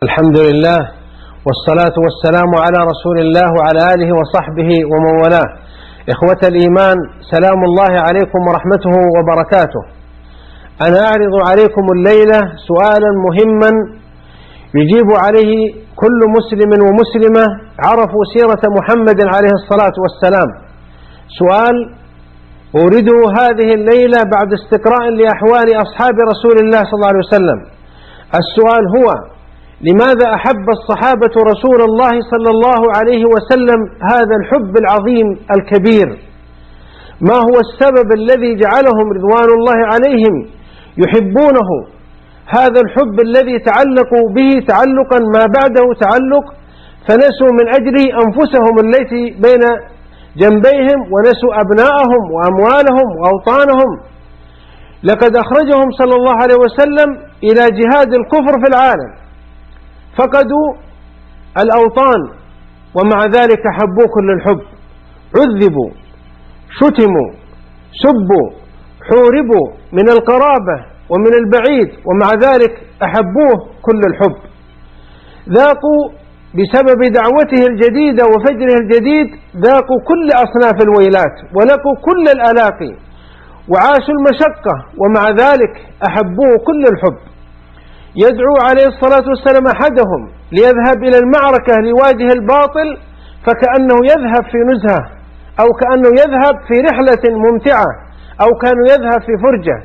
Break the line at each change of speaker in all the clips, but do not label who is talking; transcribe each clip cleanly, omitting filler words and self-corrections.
الحمد لله والصلاة والسلام على رسول الله وعلى آله وصحبه ومن والاه. إخوة الإيمان، سلام الله عليكم ورحمته وبركاته. أنا أعرض عليكم الليلة سؤالا مهما يجيب عليه كل مسلم ومسلمة عرفوا سيرة محمد عليه الصلاة والسلام. سؤال أورده هذه الليلة بعد استقراء لأحوال أصحاب رسول الله صلى الله عليه وسلم. السؤال هو: لماذا أحب الصحابة رسول الله صلى الله عليه وسلم هذا الحب العظيم الكبير؟ ما هو السبب الذي جعلهم رضوان الله عليهم يحبونه هذا الحب الذي تعلقوا به تعلقا ما بعده تعلق، فنسوا من أجله أنفسهم التي بين جنبيهم، ونسوا أبناءهم وأموالهم وأوطانهم. لقد أخرجهم صلى الله عليه وسلم إلى جهاد الكفر في العالم، فقدوا الأوطان ومع ذلك حبوا كل الحب، عذبوا، شتموا، سبوا، حوربوا من القرابة ومن البعيد، ومع ذلك أحبوه كل الحب. ذاقوا بسبب دعوته الجديدة وفجره الجديد، ذاقوا كل أصناف الويلات ولقوا كل الآلاف وعاشوا المشقة، ومع ذلك أحبوه كل الحب. يدعو عليه الصلاة والسلام أحدهم ليذهب إلى المعركة ليواجه الباطل فكأنه يذهب في نزهة، أو كأنه يذهب في رحلة ممتعة، أو كانوا يذهب في فرجة.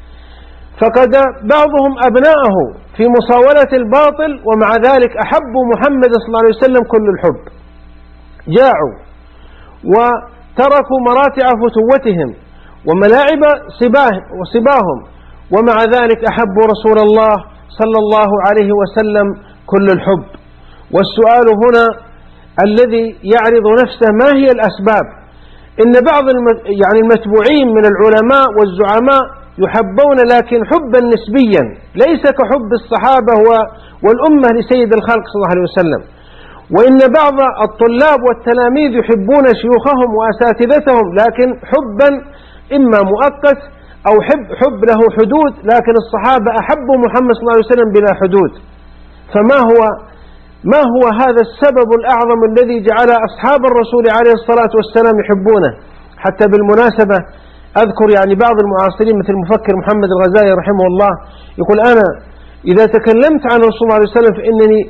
فقد بعضهم أبناءه في مصاولة الباطل، ومع ذلك أحبوا محمد صلى الله عليه وسلم كل الحب. جاعوا وتركوا مراتع فتوتهم وملاعب صباهم، ومع ذلك أحبوا رسول الله صلى الله عليه وسلم كل الحب. والسؤال هنا الذي يعرض نفسه: ما هي الأسباب؟ إن بعض المتبوعين من العلماء والزعماء يحبون، لكن حبا نسبيا، ليس كحب الصحابة والأمة لسيد الخلق صلى الله عليه وسلم. وإن بعض الطلاب والتلاميذ يحبون شيوخهم وأساتذتهم، لكن حبا إما مؤقت أو حب له حدود، لكن الصحابة أحبوا محمد صلى الله عليه وسلم بلا حدود. ما هو هذا السبب الأعظم الذي جعل أصحاب الرسول عليه الصلاة والسلام يحبونه؟ حتى بالمناسبة أذكر بعض المعاصرين مثل المفكر محمد الغزالي رحمه الله يقول: أنا إذا تكلمت عن رسول الله عليه وسلم فإنني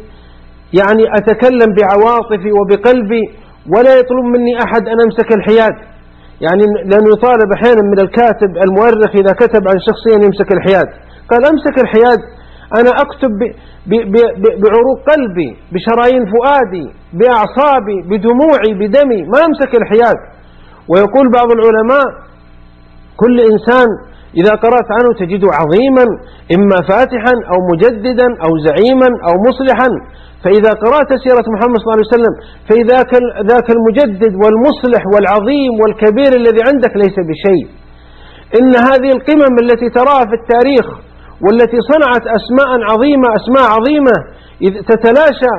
أتكلم بعواطفي وبقلبي، ولا يطلب مني أحد أن أمسك الحياد، لأنه يطالب أحيانا من الكاتب المؤرخ إذا كتب عن شخصيا يمسك الحياد. قال: أمسك الحياد، أنا أكتب بعروق قلبي، بشرايين فؤادي، بأعصابي، بدموعي، بدمي، ما أمسك الحياد. ويقول بعض العلماء: كل إنسان إذا قرأت عنه تجده عظيما، إما فاتحا أو مجددا أو زعيما أو مصلحا. فإذا قرأت سيرة محمد صلى الله عليه وسلم فإذا ذاك المجدد والمصلح والعظيم والكبير الذي عندك ليس بشيء. إن هذه القمم التي تراها في التاريخ والتي صنعت أسماء عظيمة إذ تتلاشى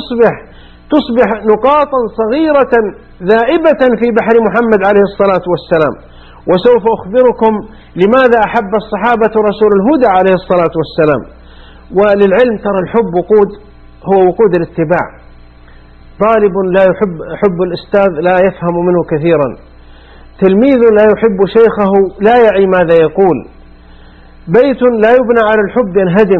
وتصبح نقاطا صغيرة ذائبة في بحر محمد عليه الصلاة والسلام. وسوف أخبركم لماذا أحب الصحابة رسول الهدى عليه الصلاة والسلام. وللعلم ترى الحب هو وقود الاتباع. طالب لا يحب الأستاذ لا يفهم منه كثيرا، تلميذ لا يحب شيخه لا يعي ماذا يقول، بيت لا يبنى على الحب ينهدم،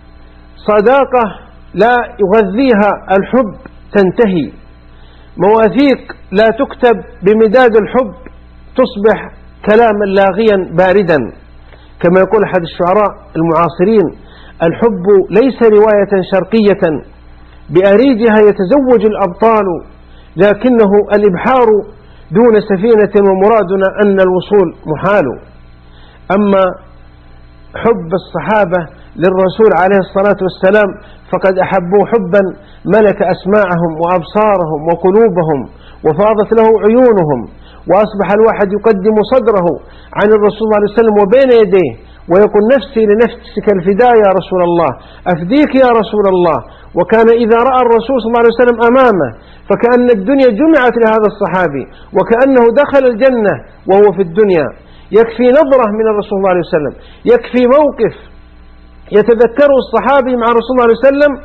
صداقة لا يغذيها الحب تنتهي، مواثيق لا تكتب بمداد الحب تصبح كلاما لاغيا باردا. كما يقول أحد الشعراء المعاصرين: الحب ليس رواية شرقية بأريجها يتزوج الأبطال، لكنه الإبحار دون سفينة، ومرادنا أن الوصول محال. أما حب الصحابة للرسول عليه الصلاة والسلام فقد أحبوا حبا ملك أسماعهم وأبصارهم وقلوبهم، وفاضت له عيونهم، وأصبح الواحد يقدم صدره عن الرسول صلى الله عليه وسلم وبين يديه ويقول: نفسي لنفسك الفداء يا رسول الله، أفديك يا رسول الله. وكان إذا رأى الرسول صلى الله عليه وسلم أمامه فكأن الدنيا جمعت لهذا الصحابي، وكأنه دخل الجنة وهو في الدنيا. يكفي نظرة من الرسول صلى الله عليه وسلم، يكفي موقف يتذكره الصحابي مع رسول الله عليه وسلم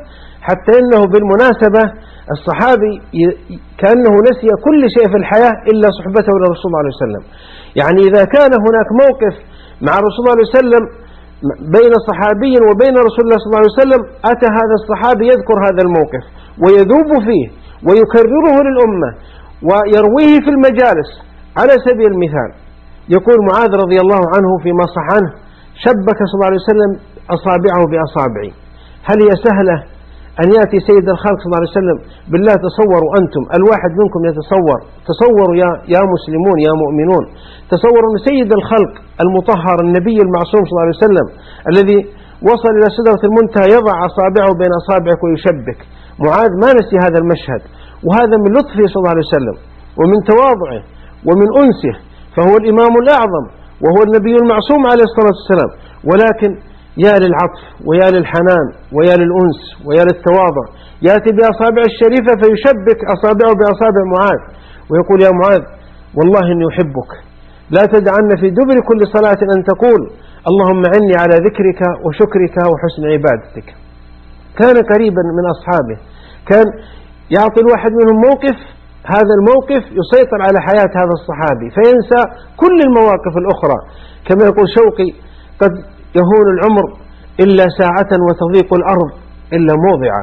حتى إنه بالمناسبة الصحابي كأنه نسي كل شيء في الحياة إلا صحبته للرسول صلى الله عليه وسلم. يعني إذا كان هناك موقف مع الرسول صلى الله عليه وسلم بين صحابي وبين رسول الله صلى الله عليه وسلم، أتى هذا الصحابي يذكر هذا الموقف ويذوب فيه ويكرره للأمة ويرويه في المجالس. على سبيل المثال يقول معاذ رضي الله عنه فيما صح عنه: شبك صلى الله عليه وسلم أصابعه بأصابعي. هل هي سهلة أن يأتي سيد الخلق صلى الله عليه وسلم؟ بالله تصوروا أنتم، الواحد منكم يتصور، تصوروا يا مسلمون يا مؤمنون، تصوروا أن سيد الخلق المطهر النبي المعصوم صلى الله عليه وسلم الذي وصل إلى سدرة المنتهى يضع أصابعه بين أصابعك ويشبك. معاذ ما نسي هذا المشهد، وهذا من لطفه صلى الله عليه وسلم ومن تواضعه ومن أنسه، فهو الإمام الأعظم وهو النبي المعصوم عليه الصلاة والسلام. ولكن يا للعطف ويا للحنان ويا للأنس ويا للتواضع، يأتي بأصابع الشريفة فيشبك أصابعه بأصابع معاذ ويقول: يا معاذ والله إني أحبك، لا تدعن في دبر كل صلاة أن تقول اللهم أعني على ذكرك وشكرك وحسن عبادتك. كان قريبا من أصحابه، كان يعطي الواحد منهم موقف، هذا الموقف يسيطر على حياة هذا الصحابي فينسى كل المواقف الأخرى. كما يقول شوقي: قد يهون العمر إلا ساعة وتضيق الأرض إلا موضعا.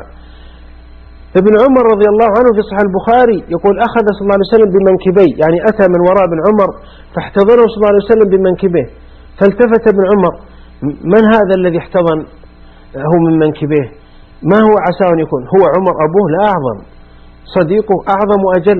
ابن عمر رضي الله عنه في صحيح البخاري يقول: أخذ صلى الله عليه وسلم بمنكبي، يعني أتى من وراء ابن عمر فاحتضنه صلى الله عليه وسلم بمنكبه، فالتفت ابن عمر: من هذا الذي احتضن هو من منكبه؟ ما هو عسى أن يكون؟ هو عمر أبوه لا أعظم، صديقه أعظم وأجل،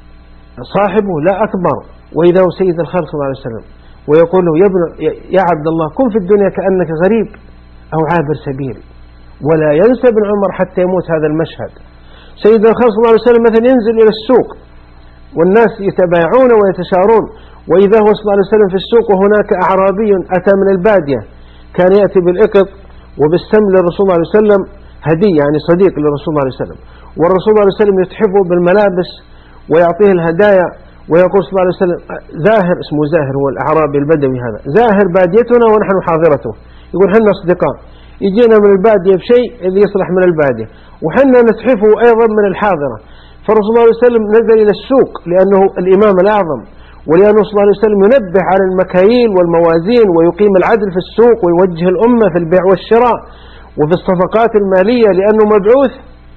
صاحبه لا أكبر، وإذا هو سيد الخلق صلى الله عليه وسلم ويقول له: يا عبد الله كن في الدنيا كأنك غريب أو عابر سبيل. ولا ينسى ابن عمر حتى يموت هذا المشهد. سيد الخلق صلى الله عليه وسلم مثلا ينزل إلى السوق والناس يتبايعون ويتشارون، وإذا هو صلى الله عليه وسلم في السوق وهناك أعرابي أتى من البادية كان يأتي بالإقط وبالسمن للرسول صلى الله عليه وسلم هدية، يعني صديق للرسول صلى الله عليه وسلم، والرسول صلى الله عليه وسلم يتحفه بالملابس ويعطيه الهدايا ويقول صلى الله عليه وسلم: زاهر، اسمه زاهر هو الأعرابي البدوي هذا، زاهر باديتنا ونحن حاضرته. يقول: حنا أصدقاء، يجينا من البادية بشيء اللي يصلح من البادية وحنا نتحفه أيضا من الحاضرة. فالرسول صلى الله عليه وسلم نزل إلى السوق لأنه الإمام الأعظم، ولأنه صلى الله عليه وسلم ينبه على المكاييل والموازين ويقيم العدل في السوق ويوجه الأمة في البيع والشراء وفي الصفقات المالية، لأنه مبعوث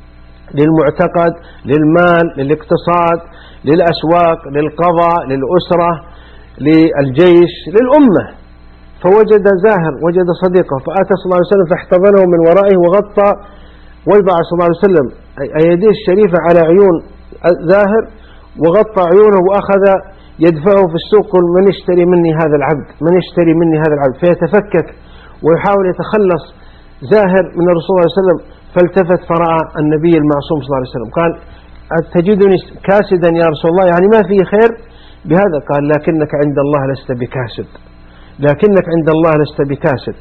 للمعتقد، للمال، للاقتصاد، للأسواق، للقضاء، للأسرة، للجيش، للأمة. فوجد زاهر، وجد صديقه، فأتى صلى الله عليه وسلم فاحتضنه من ورائه وغطى، وضع صلى الله عليه وسلم أيديه الشريفة على عيون زاهر وغطى عيونه وأخذ يدفعه في السوق: قل من يشتري مني هذا العبد، من يشتري مني هذا العبد. فيتفكك ويحاول يتخلص زاهر من الرسول صلى الله عليه وسلم، فالتفت فرأى النبي المعصوم صلى الله عليه وسلم. قال: تجدني كاسدا يا رسول الله، يعني ما فيه خير بهذا؟ قال: لكنك عند الله لست بكاسد، لكنك عند الله لست بكاسد.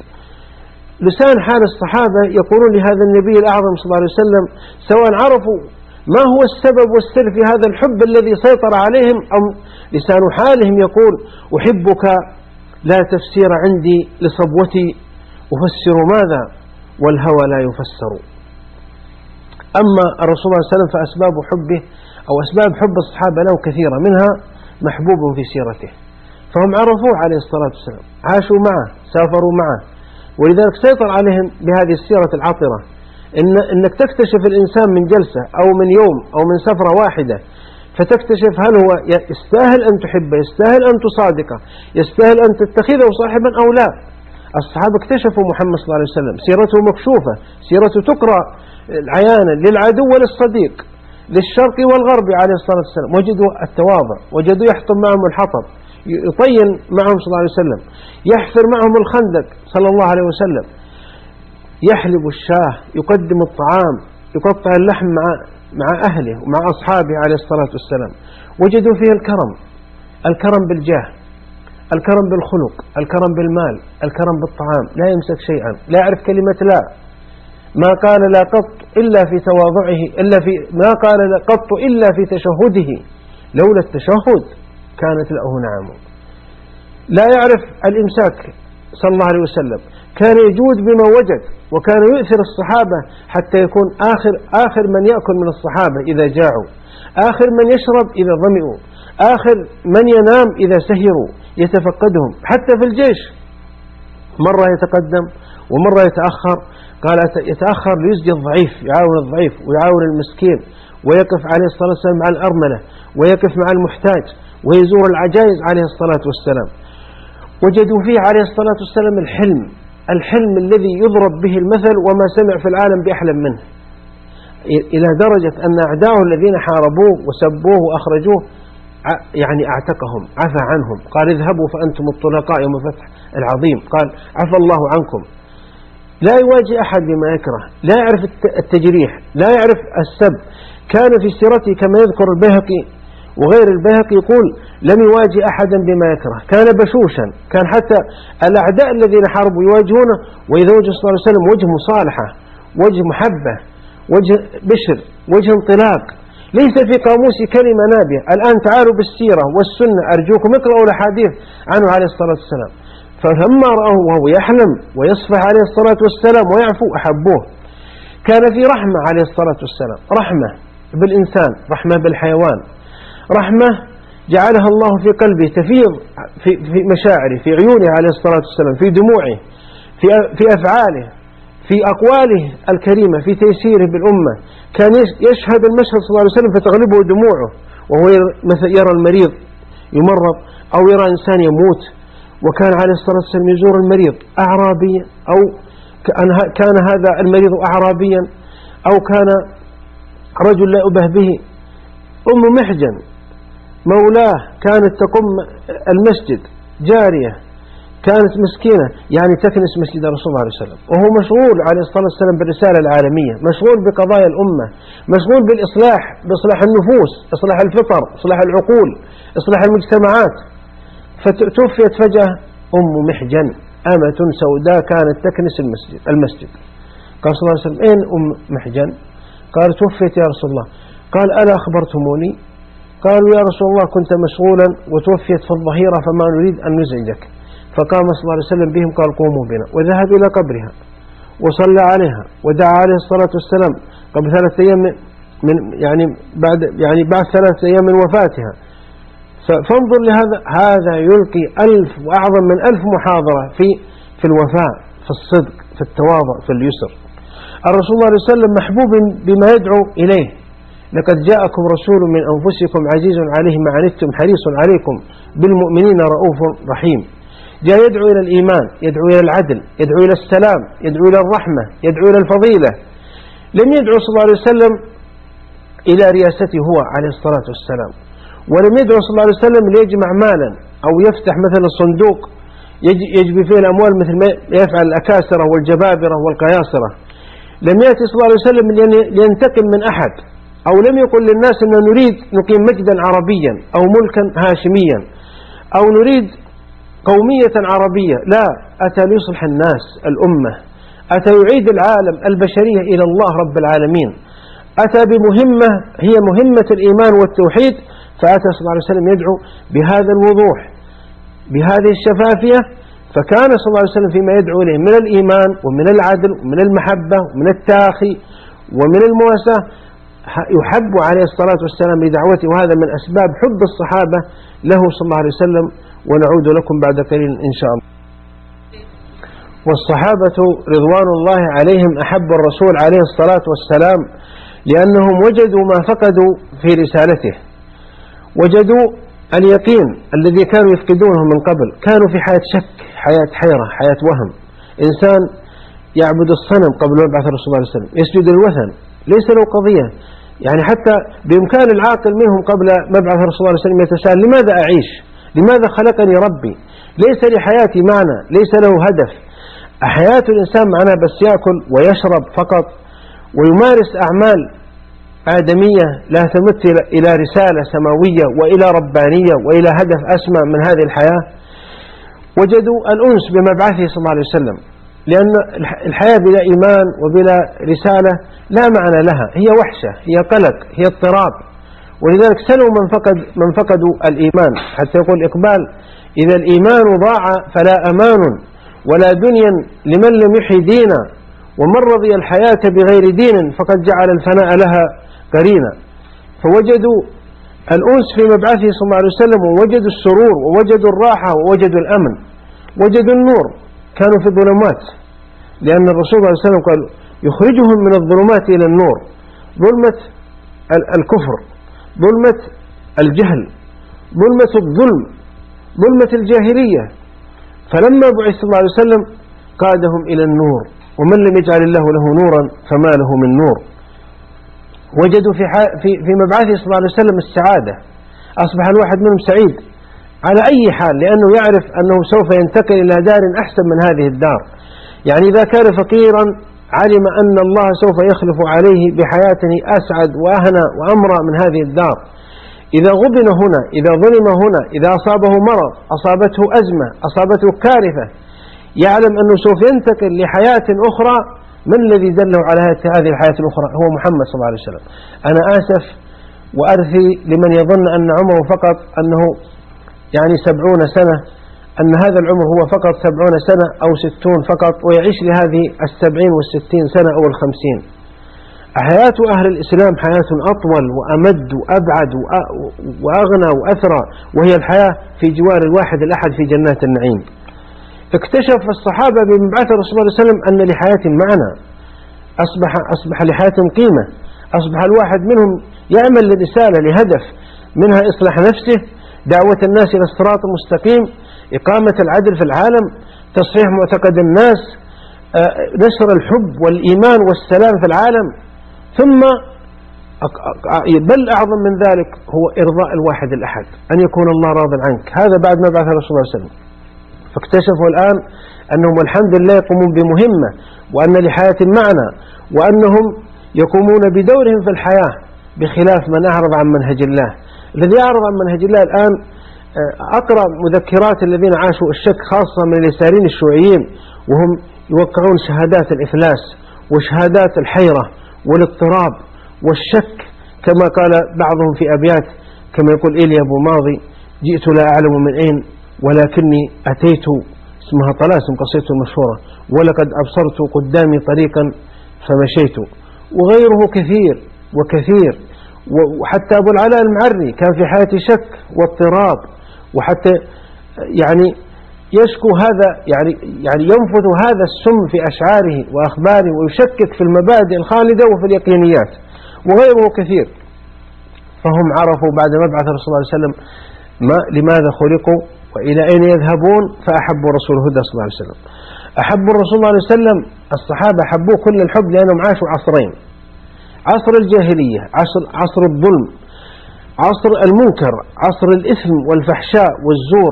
لسان حال الصحابة يقولون لهذا النبي الأعظم صلى الله عليه وسلم سواء عرفوا ما هو السبب والسر في هذا الحب الذي سيطر عليهم، أو لسان حالهم يقول: أحبك لا تفسير عندي لصبوتي، أفسر ماذا والهوى لا يفسر. أما الرسول صلى الله عليه وسلم فأسباب حبه أو أسباب حب الصحابة له كثيرة، منها محبوب في سيرته، فهم عرفوه عليه الصلاة والسلام، عاشوا معه، سافروا معه، ولذلك سيطر عليهم بهذه السيرة العطرة. إنك تكتشف الإنسان من جلسة أو من يوم أو من سفرة واحدة، فتكتشف هل هو يستاهل أن تحبه، يستاهل أن تصادقه، يستاهل أن تتخذه صاحبا أو لا. الصحابة اكتشفوا محمد صلى الله عليه وسلم، سيرته مكشوفة، سيرته تقرأ عيانا للعدو وللصديق، للشرق والغرب عليه الصلاة والسلام. وجدوا التواضع، وجدوا يحطم معهم الحطب، يطين معهم صلى الله عليه وسلم، يحفر معهم الخندق صلى الله عليه وسلم، يحلب الشاه، يقدم الطعام، يقطع اللحم مع أهله ومع أصحابه عليه الصلاة والسلام. وجدوا فيه الكرم، الكرم بالجاه، الكرم بالخلق، الكرم بالمال، الكرم بالطعام، لا يمسك شيئا، لا يعرف كلمة لا، ما قال لا قط إلا في تواضعه، ما قال لا قط إلا في تشهده، لولا التشهد كانت له نعم. لا يعرف الإمساك صلى الله عليه وسلم، كان يجود بما وجد، وكان يؤثر الصحابة حتى يكون آخر من يأكل من الصحابة إذا جاعوا، آخر من يشرب إذا ظمئوا، آخر من ينام إذا سهروا، يتفقدهم. حتى في الجيش مرة يتقدم ومرة يتأخر، قال يتأخر ليسجي الضعيف، يعاون الضعيف ويعاون المسكين، ويقف عليه الصلاة والسلام مع الأرملة، ويقف مع المحتاج، ويزور العجائز عليه الصلاة والسلام. وجدوا فيه عليه الصلاة والسلام الحلم الذي يضرب به المثل، وما سمع في العالم بأحلم منه، إلى درجة أن أعداؤه الذين حاربوه وسبوه وأخرجوه يعني أعتقهم، عفى عنهم، قال اذهبوا فأنتم الطلقاء يوم الفتح العظيم، قال عفى الله عنكم. لا يواجه أحد بما يكره، لا يعرف التجريح، لا يعرف السب. كان في سيرته كما يذكر البيهقي وغير البيهقي يقول لم يواجه أحدا بما يكره، كان بشوشا، كان حتى الأعداء الذين حاربوا يواجهونه وإذا وجه صلى الله عليه وسلم وجه مصالحة، وجه محبة، وجه بشر، وجه انطلاق، ليس في قاموس كلمة نابية. الآن تعالوا بالسيرة والسنة أرجوكم اقرأوا الأحاديث عنه عليه الصلاة والسلام، فلما رأوه وهو يحلم ويصفح عليه الصلاة والسلام ويعفو أحبوه. كان في رحمة عليه الصلاة والسلام، رحمة بالإنسان، رحمة بالحيوان، رحمة جعلها الله في قلبه تفيض في مشاعره، في عيونه عليه الصلاة والسلام، في دموعه، في أفعاله، في أقواله الكريمة، في تيسيره بالأمة. كان يشهد المشهد صلى الله عليه وسلم فتغلبه دموعه، وهو يرى المريض يمرض أو يرى إنسان يموت. وكان عليه الصلاة والسلام يزور المريض أعرابيا، أو كان هذا المريض أعرابيا، أو كان رجل لا أبه به. أم محجن مولاه كانت تقم المسجد، جارية كانت مسكينة يعني تكنس مسجد رسول الله عليه وسلم، وهو مشغول عليه الصلاة والسلام بالرسالة العالمية، مشغول بقضايا الأمة، مشغول بالإصلاح، بإصلاح النفوس، إصلاح الفطر، إصلاح العقول، إصلاح المجتمعات. فتوفيت فجأة أم محجن، أمة سوداء كانت تكنس المسجد. قال صلى الله عليه وسلم أين أم محجن؟ قال توفيت يا رسول الله. قال ألا أخبرتموني؟ قالوا يا رسول الله كنت مشغولا وتوفيت في الظهيرة فما نريد أن نزعجك. فقام صلى الله عليه وسلم بهم قال قوموا بنا، وذهب إلى قبرها وصلى عليها ودعا عليه الصلاة والسلام قبل 3 أيام بعد 3 أيام من وفاتها. فانظر لهذا، هذا يلقي 1000 وأعظم من 1000 محاضرة في الوفاء، في الصدق، في التواضع، في اليسر. الرسول صلى الله عليه وسلم محبوب بما يدعو إليه. لقد جاءكم رسول من أنفسكم عزيز عليه ما عنتم حريص عليكم بالمؤمنين رؤوف رحيم. جاء يدعو إلى الإيمان، يدعو إلى العدل، يدعو إلى السلام، يدعو إلى الرحمة، يدعو إلى الفضيلة. لم يدعو صلى الله عليه وسلم إلى رياسته هو عليه الصلاة والسلام، ولم يدعو صلى الله عليه وسلم ليجمع مالا أو يفتح مثلا صندوق يجبي فيه الأموال مثل ما يفعل الأكاسرة والجبابرة والقياصرة. لم يأتي صلى الله عليه وسلم لينتقم من أحد، أو لم يقل للناس أن نريد نقيم مجدا عربيا أو ملكا هاشميا أو نريد قومية عربية. لا، أتى ليصلح الناس، الأمة، أتى يعيد العالم البشرية إلى الله رب العالمين، أتى بمهمة هي مهمة الإيمان والتوحيد. فأتى صلى الله عليه وسلم يدعو بهذا الوضوح، بهذه الشفافية. فكان صلى الله عليه وسلم فيما يدعو إليه من الإيمان ومن العدل ومن المحبة ومن التاخي ومن المواساة يحب عليه الصلاة والسلام لدعوته، وهذا من أسباب حب الصحابة له صلى الله عليه وسلم. ونعود لكم بعد قليل إن شاء الله. والصحابة رضوان الله عليهم أحب الرسول عليه الصلاة والسلام لأنهم وجدوا ما فقدوا في رسالته، وجدوا اليقين الذي كانوا يفقدونه من قبل. كانوا في حياة شك، حياة حيرة، حياة وهم. إنسان يعبد الصنم قبل مبعث الرسول صلى الله عليه وسلم، يسجد الوثن، ليس له قضية. يعني حتى بإمكان العاقل منهم قبل مبعث الرسول صلى الله عليه وسلم يتساءل لماذا أعيش؟ لماذا خلقني ربي؟ ليس لحياتي معنى، ليس له هدف. حياة الإنسان معناه بس يأكل ويشرب فقط ويمارس أعمال آدمية لا تمت إلى رسالة سماوية وإلى ربانية وإلى هدف أسمى من هذه الحياة. وجدوا الأنس بمبعثه صلى الله عليه وسلم، لأن الحياة بلا إيمان وبلا رسالة لا معنى لها، هي وحشة، هي قلق، هي اضطراب. ولذلك سلوا من فقدوا الإيمان، حتى يقول إقبال: إذا الإيمان ضاع فلا أمان، ولا دنيا لمن لم يحي دينا، ومن رضي الحياة بغير دين فقد جعل الفناء لها قرينا. فوجدوا الأنس في مبعثه صلى الله عليه وسلم، ووجدوا السرور، ووجدوا الراحة، ووجدوا الأمن، وجدوا النور. كانوا في الظلمات، لأن الرسول صلى الله عليه وسلم قال يخرجهم من الظلمات إلى النور، ظلمة الكفر، ظلمة الجهل، ظلمة الظلم، ظلمة الجاهلية. فلما بعث صلى الله عليه وسلم قادهم إلى النور، ومن لم يجعل الله له نورا فما له من نور. وجدوا في مبعثه صلى الله عليه وسلم السعادة، أصبح الواحد منهم سعيد على أي حال، لأنه يعرف أنه سوف ينتقل إلى دار أحسن من هذه الدار. يعني إذا كان فقيرا علم أن الله سوف يخلف عليه بحياته أسعد وأهنى وأمرى من هذه الدار. إذا غبن هنا، إذا ظلم هنا، إذا أصابه مرض، أصابته أزمة، أصابته كارثة، يعلم أنه سوف ينتقل لحياة أخرى. من الذي دله على هذه الحياة الأخرى؟ هو محمد صلى الله عليه وسلم. أنا آسف وأرثي لمن يظن أن عمره فقط أنه يعني 70 سنة، أن هذا العمر هو فقط 70 سنة أو 60 فقط، ويعيش لهذه 70 و60 سنة أو 50. حياة أهل الإسلام حياة أطول وأمد وأبعد وأغنى وأثرى، وهي الحياة في جوار الواحد الأحد في جنات النعيم. اكتشف الصحابة بمبعث الرسول صلى الله عليه وسلم أن لحياة معنى، أصبح لحياة قيمة، أصبح الواحد منهم يعمل لرسالة لهدف، منها إصلاح نفسه، دعوة الناس إلى الصراط المستقيم، إقامة العدل في العالم، تصحيح معتقد الناس، نشر الحب والإيمان والسلام في العالم. ثم بل أعظم من ذلك هو إرضاء الواحد الأحد، أن يكون الله راض عنك. هذا بعد ما بعث الرسول صلى الله عليه وسلم. فاكتشفوا الآن أنهم الحمد لله يقومون بمهمة، وأن لحياة معنى، وأنهم يقومون بدورهم في الحياة، بخلاف من أعرض عن منهج الله. الذي أعرض عن منهج الله الآن أقرأ مذكرات الذين عاشوا الشك، خاصة من اليساريين الشيوعيين، وهم يوقعون شهادات الإفلاس وشهادات الحيرة والاضطراب والشك، كما قال بعضهم في أبيات، كما يقول إيليا أبو ماضي: جئت لا أعلم من أين ولكني أتيت، اسمها طلاسم قصيدته المشهورة، ولقد أبصرت قدامي طريقا فمشيت. وغيره كثير وكثير. وحتى أبو العلاء المعري كان في حياته شك واضطراب، وحتى يعني يشكو هذا، يعني ينفذ هذا السم في أشعاره وأخباره، ويشكك في المبادئ الخالدة وفي اليقينيات. وغيره كثير. فهم عرفوا بعد مبعث الرسول صلى الله عليه وسلم لماذا خلقوا وإلى أين يذهبون، فأحبوا رسول الهدى صلى الله عليه وسلم. أحبوا الرسول صلى الله عليه وسلم، الصحابة حبوه كل الحب، لأنهم عاشوا عصرين: عصر الجاهلية، عصر الظلم، عصر المنكر، عصر الإثم والفحشاء والزور،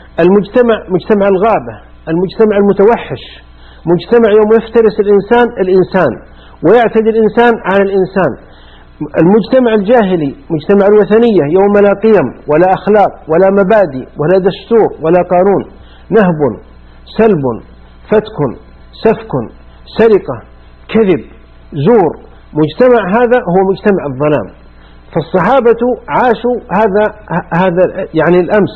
مجتمع الغابة، المجتمع المتوحش، مجتمع يوم يفترس الإنسان ويعتدي الإنسان على الإنسان، المجتمع الجاهلي، مجتمع الوثنية، يوم لا قيم ولا أخلاق ولا مبادئ ولا دستور ولا قانون، نهب، سلب، فتك، سفك، سرقة، كذب، زور. مجتمع هذا هو مجتمع الظلام. فالصحابة عاشوا هذا يعني الأمس،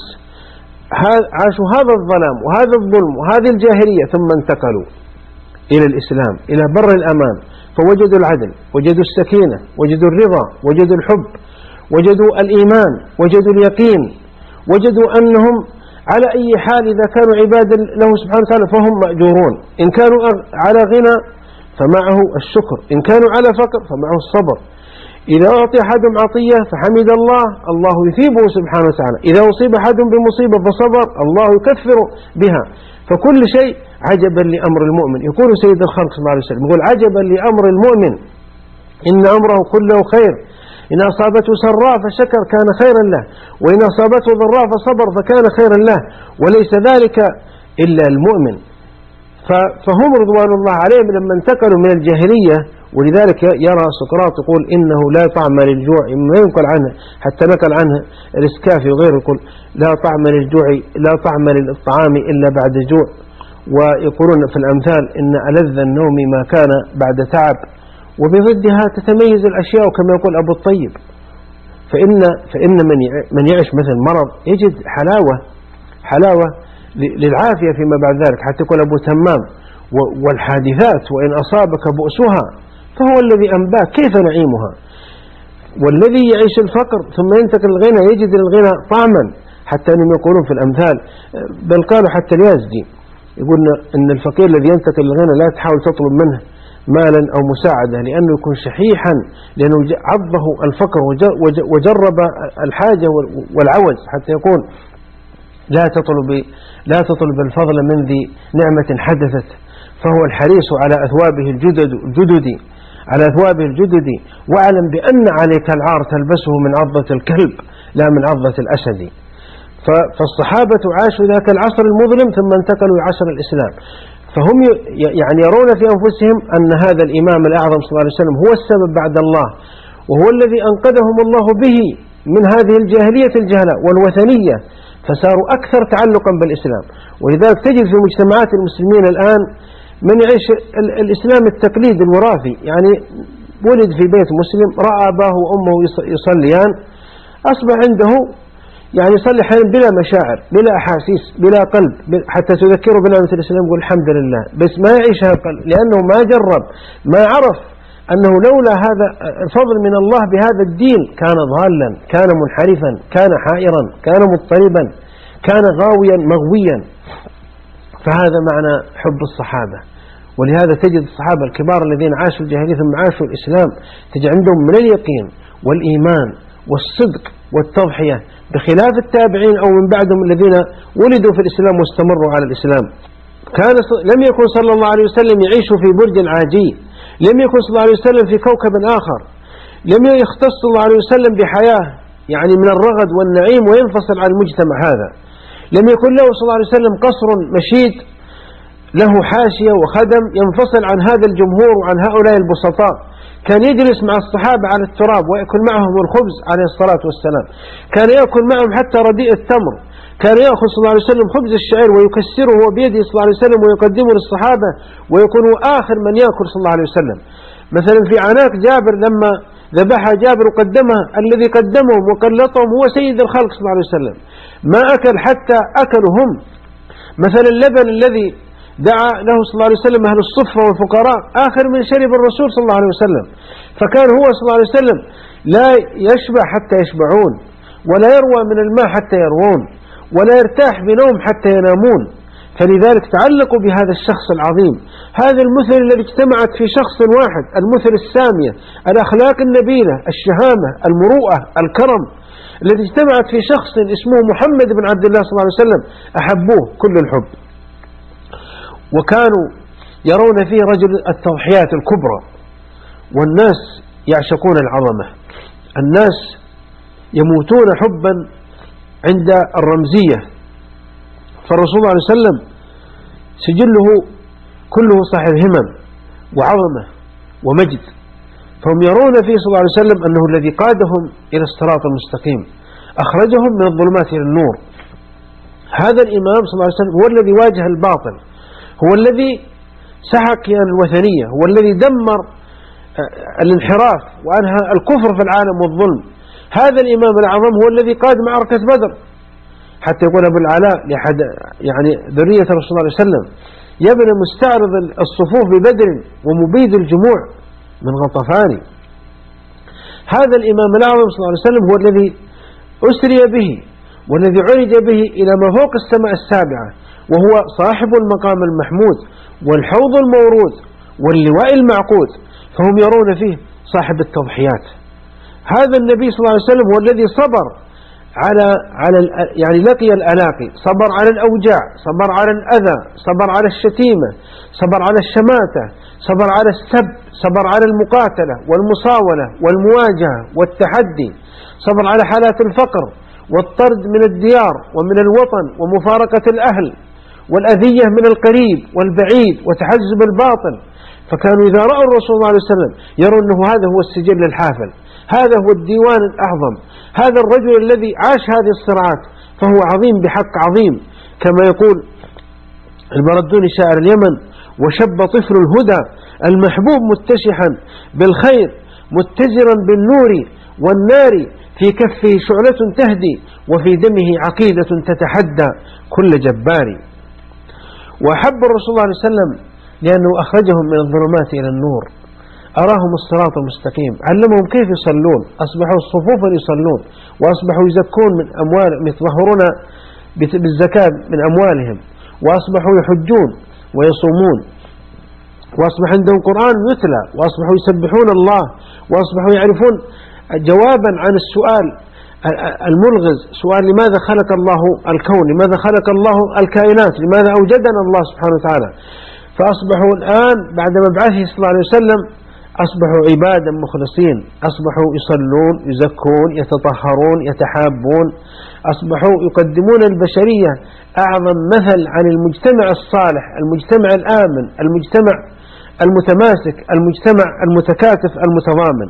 عاشوا هذا الظلام وهذا الظلم وهذه الجاهلية، ثم انتقلوا إلى الإسلام، إلى بر الأمان، فوجدوا العدل، وجدوا السكينة، وجدوا الرضا، وجدوا الحب، وجدوا الإيمان، وجدوا اليقين، وجدوا أنهم على أي حال إذا كانوا عبادا له سبحانه وتعالى فهم مأجورون. إن كانوا على غنى فمعه الشكر، إن كانوا على فقر فمعه الصبر. إذا أعطي أحدهم عطية فحمد الله يثيبه سبحانه وتعالى. إذا أصيب أحدهم بمصيبة فصبر، الله يكفر بها. فكل شيء عجبا لأمر المؤمن. يقول سيد الخلق صلى الله عليه وسلم، يقول: عجبا لأمر المؤمن، إن أمره كله خير، إن أصابته سراء فشكر كان خيرا له، وإن أصابته ضراء فصبر فكان خيرا له، وليس ذلك إلا المؤمن. فهم رضوان الله عليهم لما انتقلوا من الجاهلية. ولذلك يرى سقراط يقول: إنه لا طعم للجوع، ما ينقل عنه حتى نقل عنه الإسكافي وغيره، يقول: لا طعم للجوع، لا طعم للطعام إلا بعد جوع. ويقولون في الأمثال: إن ألذ النوم ما كان بعد تعب. وبضدها تتميز الأشياء، كما يقول أبو الطيب. فإن من يعيش مثل مرض يجد حلاوة للعافية فيما بعد ذلك، حتى يقول أبو تمام والحادثات وإن أصابك بؤسها فهو الذي أنباك كيف نعيمها. والذي يعيش الفقر ثم ينتقل الغنى يجد الغنى طعما، حتى أنهم يقولون في الأمثال، بل قالوا حتى اليازدي يقول إن الفقير الذي ينتقل الغنى لا تحاول تطلب منه مالا أو مساعدة لأنه يكون شحيحا، لأنه عضه الفقر وجرب الحاجة والعوز، حتى يقول لا تطلب الفضل من ذي نعمة حدثت، فهو الحريص على أثوابه الجدد واعلم بأن عليك العار تلبسه من عضة الكلب لا من عضة الأسد. فالصحابة عاشوا ذاك العصر المظلم ثم انتقلوا إلى عصر الإسلام، فهم يعني يرون في أنفسهم أن هذا الإمام الأعظم صلى الله عليه وسلم هو السبب بعد الله، وهو الذي أنقذهم الله به من هذه الجاهلية الجهلاء والوثنية، فصاروا أكثر تعلقا بالإسلام. ولذلك تجد في مجتمعات المسلمين الآن من يعيش الإسلام التقليد الوراثي، يعني ولد في بيت مسلم، رأى أباه وأمه يصليان، أصبح عنده يعني يصلي حين بلا مشاعر بلا أحاسيس بلا قلب، حتى تذكره بنعمة الإسلام يقول الحمد لله، بس ما يعيشها القلب لأنه ما جرب، ما عرف أنه لولا هذا الفضل من الله بهذا الدين كان ضالا، كان منحرفا، كان حائرا، كان مضطربا، كان غاويا مغويا. فهذا معنى حب الصحابة. ولهذا تجد الصحابة الكبار الذين عاشوا الجاهلية ثم عاشوا الإسلام تجد عندهم من اليقين والإيمان والصدق والتضحية، بخلاف التابعين أو من بعدهم الذين ولدوا في الإسلام واستمروا على الإسلام. لم يكن صلى الله عليه وسلم يعيش في برج عاجي، لم يكن صلى الله عليه وسلم في كوكب آخر، لم يختص صلى الله عليه وسلم بحياة يعني من الرغد والنعيم وينفصل عن المجتمع هذا، لم يكن له صلى الله عليه وسلم قصر مشيد له حاشية وخدم ينفصل عن هذا الجمهور وعن هؤلاء البسطاء. كان يجلس مع الصحابة على التراب ويأكل معهم الخبز عليه الصلاة والسلام، كان يأكل معهم حتى رديء التمر، كان يأخذ صلى الله عليه وسلم خبز الشعير ويكسره بيده صلى الله عليه وسلم ويقدمه للصحابة ويكون آخر من يأكل صلى الله عليه وسلم. مثلا في عناق جابر لما ذبحها جابر وقدمها، الذي قدمهم وقلطهم هو سيد الخلق صلى الله عليه وسلم، ما أكل حتى أكلوا هم. مثلا اللبن الذي دعا له صلى الله عليه وسلم أهل الصفة والفقراء آخر من شرب الرسول صلى الله عليه وسلم، فكان هو صلى الله عليه وسلم لا يشبع حتى يشبعون، ولا يروى من الماء حتى يروون، ولا يرتاح بنوم حتى ينامون. فلذلك تعلقوا بهذا الشخص العظيم، هذا المثل الذي اجتمعت في شخص واحد، المثل السامية، الأخلاق النبيلة، الشهامة، المروءة، الكرم، الذي اجتمعت في شخص اسمه محمد بن عبد الله صلى الله عليه وسلم، أحبوه كل الحب. وكانوا يرون فيه رجل التضحيات الكبرى، والناس يعشقون العظمة، الناس يموتون حبا عند الرمزية. فالرسول صلى الله عليه وسلم سجله كله صاحب همم وعظمة ومجد، فهم يرون فيه صلى الله عليه وسلم أنه الذي قادهم إلى الصراط المستقيم، أخرجهم من الظلمات إلى النور. هذا الإمام صلى الله عليه وسلم هو الذي واجه الباطل، هو الذي سحق كيان الوثنية، هو الذي دمر الانحراف وأنهى الكفر في العالم والظلم. هذا الإمام الأعظم هو الذي قاد معركة بدر، حتى يقول أبو العلاء لأحد يعني ذرية الرسول صلى الله عليه وسلم: يا ابن مستعرض الصفوف ببدر ومبيد الجموع من غطفان. هذا الإمام الأعظم صلى الله عليه وسلم هو الذي أسري به والذي عرج به إلى ما فوق السماء السابعة، وهو صاحب المقام المحمود والحوض المورود واللواء المعقود، فهم يرون فيه صاحب التضحيات. هذا النبي صلى الله عليه وسلم هو الذي صبر على يعني لقي الألاقي، صبر على الأوجاع، صبر على الأذى، صبر على الشتيمة، صبر على الشماتة، صبر على السب، صبر على المقاتلة والمصاولة والمواجهة والتحدي، صبر على حالات الفقر والطرد من الديار ومن الوطن ومفارقة الأهل والأذية من القريب والبعيد وتحزب الباطل. فكانوا إذا رأوا الرسول صلى الله عليه وسلم يرون أنه هذا هو السجل الحافل، هذا هو الديوان الأعظم، هذا الرجل الذي عاش هذه الصراعات فهو عظيم بحق عظيم. كما يقول البردوني شاعر اليمن: وشب طفل الهدى المحبوب متشحا بالخير متزرا بالنور والنار في كفه شعلة تهدي وفي دمه عقيدة تتحدى كل جبار. وأحب الرسول صلى الله عليه وسلم لأنه أخرجهم من الظلمات إلى النور، أراهم الصراط المستقيم، علمهم كيف يصلون، أصبحوا صفوفا يصلون، وأصبحوا يزكون من أموالهم، يتظاهرون بالزكاة من أموالهم، وأصبحوا يحجون ويصومون، وأصبح عندهم قرآن يتلى، وأصبحوا يسبحون الله، وأصبحوا يعرفون جوابا عن السؤال الملغز، سؤال لماذا خلق الله الكون، لماذا خلق الله الكائنات، لماذا أوجدنا الله سبحانه وتعالى. فأصبحوا الآن بعد مبعثه صلى الله عليه وسلم أصبحوا عبادا مخلصين، أصبحوا يصلون يزكون يتطهرون يتحابون، أصبحوا يقدمون البشرية أعظم مثل عن المجتمع الصالح، المجتمع الآمن، المجتمع المتماسك، المجتمع المتكاتف المتضامن.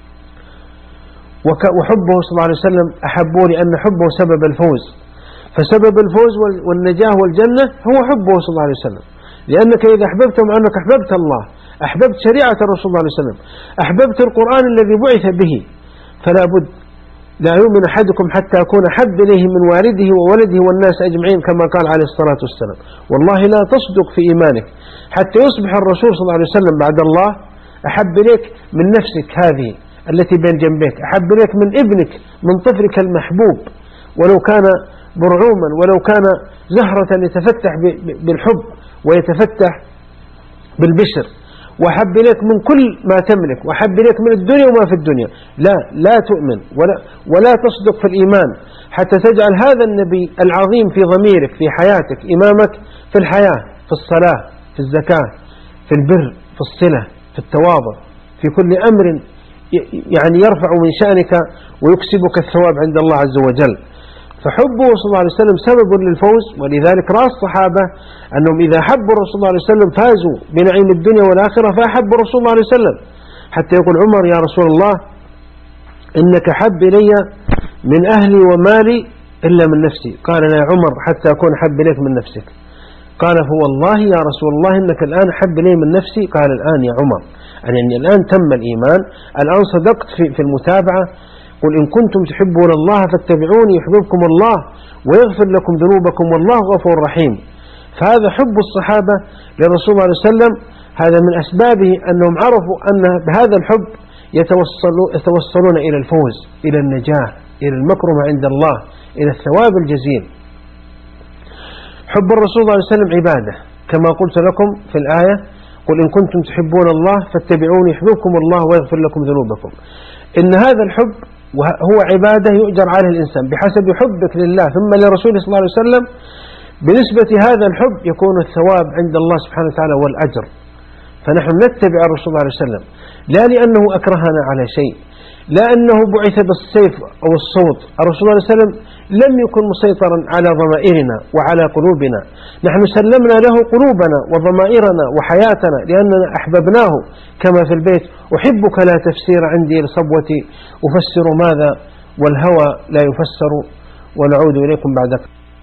وحبه صلى الله عليه وسلم أحبوا لأن حبه سبب الفوز، فسبب الفوز والنجاة والجنة هو حبه صلى الله عليه وسلم، لأنك إذا أحببته مع أنك أحببت الله، أحببت شريعة الرسول صلى الله عليه وسلم، أحببت القرآن الذي بعث به، فلا بد لا يؤمن أحدكم حتى أكون أحب إليه من والده وولده والناس أجمعين كما قال عليه الصلاة والسلام. والله لا تصدق في إيمانك حتى يصبح الرسول صلى الله عليه وسلم بعد الله أحب إليك من نفسك هذه التي بين جنبيك، أحب إليك من ابنك، من طفلك المحبوب، ولو كان برعوما، ولو كان زهرة يتفتح بالحب ويتفتح بالبشر، وأحب إليك من كل ما تملك، وأحب إليك من الدنيا وما في الدنيا. لا تؤمن ولا تصدق في الإيمان حتى تجعل هذا النبي العظيم في ضميرك، في حياتك، إمامك في الحياة، في الصلاة، في الزكاة، في البر، في الصلة، في التواضع، في كل أمر يعني يرفع من شأنك ويكسبك الثواب عند الله عز وجل. فحبه صلى الله عليه وسلم سبب للفوز، ولذلك رأى الصحابة أنهم إذا حبوا الرسول صلى الله عليه وسلم فازوا بنعيم الدنيا والآخرة، فأحبوا الرسول صلى الله عليه وسلم، حتى يقول عمر: يا رسول الله إنك حب إلي من أهلي ومالي إلا من نفسي. قال: لا يا عمر حتى أكون حب إليك من نفسك. قال: فوالله يا رسول الله إنك الآن حب إلي من نفسي. قال: الآن يا عمر، يعني الآن تم الإيمان، الآن صدقت في المتابعة. قل إن كنتم تحبون الله فاتبعوني يحببكم الله ويغفر لكم ذنوبكم والله غفور رحيم. فهذا حب الصحابة للرسول صلى الله عليه وسلم، هذا من أسبابه أنهم عرفوا أن بهذا الحب يتوصلون إلى الفوز، إلى النجاة، إلى المكرمة عند الله، إلى الثواب الجزيل. حب الرسول صلى الله عليه وسلم عبادة، كما قلت لكم في الآية: قل إن كنتم تحبون الله فاتبعوني يحببكم الله ويغفر لكم ذنوبكم. إن هذا الحب هو عبادة يؤجر عليه الإنسان بحسب حبك لله ثم لرسوله صلى الله عليه وسلم، بنسبة هذا الحب يكون الثواب عند الله سبحانه وتعالى والأجر. فنحن نتبع الرسول صلى الله عليه وسلم لا لأنه أكرهنا على شيء، لا أنه بعث بالسيف أو الصوت. الرسول صلى الله عليه وسلم لم يكن مسيطرا على ضمائرنا وعلى قلوبنا، نحن سلمنا له قلوبنا وضمائرنا وحياتنا لأننا أحببناه، كما في البيت: أحبك لا تفسير عندي لصبوتي أفسر ماذا والهوى لا يفسر. ونعود إليكم بعد.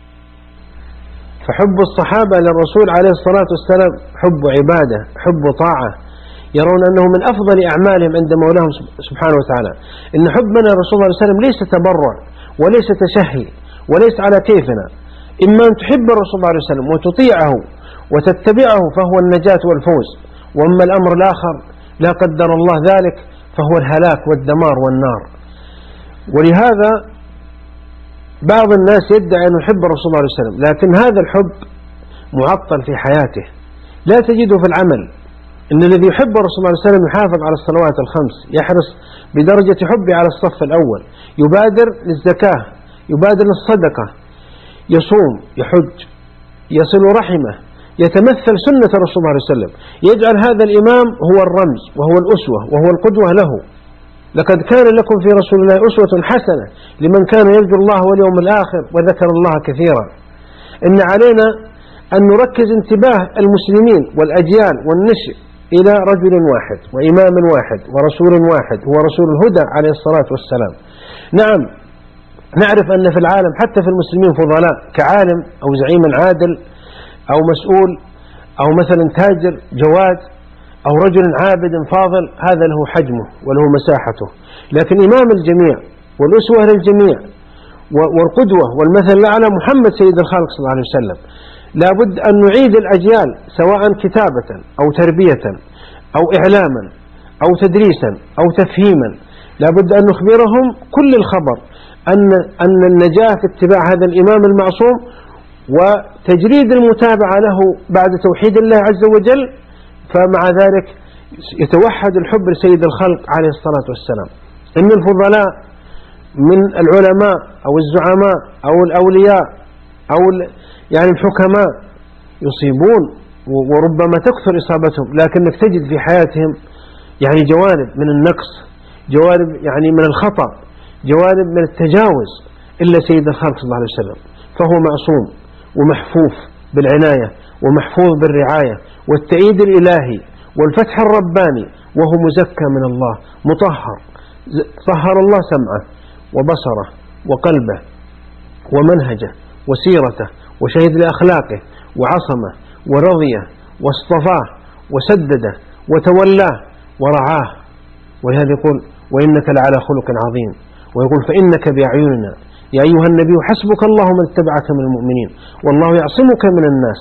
فحب الصحابة للرسول عليه الصلاة والسلام حب عبادة، حب طاعة، يرون أنه من أفضل أعمالهم عند مولاهم سبحانه وتعالى. إن حبنا للرسول صلى الله عليه وسلم ليس تبرع وليس تشهي وليس على كيفنا، إما أن تحب الرسول صلى الله عليه وسلم وتطيعه وتتبعه فهو النجاة والفوز، وأما الأمر الآخر لا قدر الله ذلك فهو الهلاك والدمار والنار. ولهذا بعض الناس يدعي أن يحب الرسول صلى الله عليه وسلم، لكن هذا الحب معطل في حياته، لا تجده في العمل. إن الذي يحب الرسول صلى الله عليه وسلم يحافظ على الصلوات الخمس، يحرص بدرجة حبه على الصف الأول، يبادر للزكاة، يبادر للصدقة، يصوم، يحج، يصل رحمه، يتمثل سنة الرسول صلى الله عليه وسلم، يجعل هذا الإمام هو الرمز وهو الأسوة وهو القدوة له. لقد كان لكم في رسول الله أسوة حسنة لمن كان يرجو الله واليوم الآخر وذكر الله كثيرا. إن علينا أن نركز انتباه المسلمين والأجيال والنشء إلى رجل واحد وإمام واحد ورسول واحد هو رسول الهدى عليه الصلاة والسلام. نعم، نعرف أن في العالم حتى في المسلمين فضلاء كعالم أو زعيم عادل أو مسؤول أو مثلا تاجر جواد أو رجل عابد فاضل، هذا له حجمه وله مساحته. لكن إمام الجميع والأسوة للجميع والقدوة والمثل الأعلى محمد سيد الخالق صلى الله عليه وسلم. لا بد أن نعيد الأجيال سواء كتابة أو تربية أو إعلاما أو تدريسا أو تفهيما، لا بد أن نخبرهم كل الخبر أن النجاة في اتباع هذا الإمام المعصوم وتجريد المتابعة له بعد توحيد الله عز وجل. فمع ذلك يتوحد الحب لسيد الخلق عليه الصلاة والسلام. إن الفضلاء من العلماء أو الزعماء أو الأولياء أو يعني الحكماء يصيبون وربما تكثر إصابتهم، لكنك تجد في حياتهم يعني جوانب من النقص، جوانب يعني من الخطأ، جوانب من التجاوز، إلا سيد الخلق صلى الله عليه وسلم فهو معصوم ومحفوف بالعناية ومحفوظ بالرعاية والتأييد الإلهي والفتح الرباني، وهو مزكى من الله مطهر، طهر الله سمعه وبصره وقلبه ومنهجه وسيرته وشهد لأخلاقه وعصمه ورضيه واصطفاه وسدده وتولاه ورعاه. ولهذا يقول وإنك لعلى خلق عظيم، ويقول فإنك بأعيننا يا أيها النبي حسبك الله من اتبعك من المؤمنين والله يعصمك من الناس.